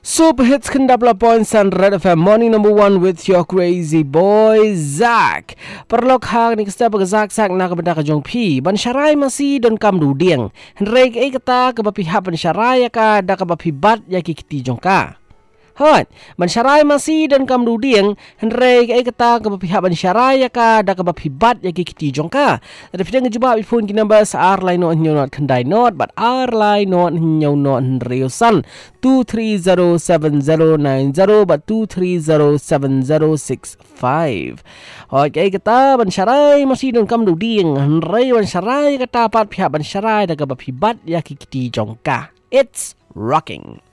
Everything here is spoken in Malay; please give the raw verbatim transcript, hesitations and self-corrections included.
Super Hits Kendapla Points and Red F M Morning Number One with your crazy boy Zach. Perlok hang ni kesta pag Zach Zach na kabenda ka jong pi ban syarai masih don kam du dieng. Henrek e kata ka bapihap ban syarai ka da ka bapibat ya ki kiti jong ka. Hot, ban syarai masih dan kam du dieng, henrek e kata ka bapihap ban syarai ka da ka bapibat ya ki kiti jong ka. Ada pidang jubah bifun ki number ar lai no nyo not kandai not but ar lai not nyo not reusan two three zero seven zero nine zero but two three zero seven zero six five. Hot e kata ban syarai masih dan kam du dieng, henrek ban syarai kata pat pihap ban syarai da ka bapibat ya ki kiti jong ka. It's rocking.